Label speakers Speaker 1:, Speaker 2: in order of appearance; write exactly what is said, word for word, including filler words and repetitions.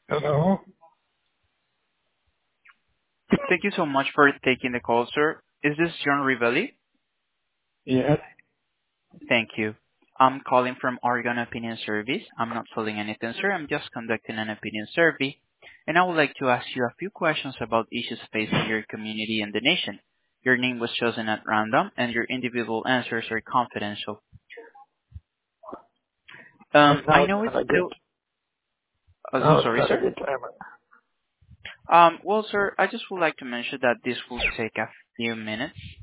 Speaker 1: Hello?
Speaker 2: Thank you so much for taking the call, sir. Is this John Rivelli?
Speaker 1: Yes.
Speaker 2: Thank you. I'm calling from Oregon Opinion Service. I'm not selling anything, sir. I'm just conducting an opinion survey, and I would like to ask you a few questions about issues facing your community and the nation. Your name was chosen at random, and your individual answers are confidential.
Speaker 1: Uh,
Speaker 2: Um, I
Speaker 1: now it's
Speaker 2: know it's
Speaker 1: not a good,
Speaker 2: still... Oh, so
Speaker 1: now it's
Speaker 2: sorry,
Speaker 1: not a
Speaker 2: sir.
Speaker 1: good time.
Speaker 2: Um, Well, sir, I just would like to mention that this will take a few minutes.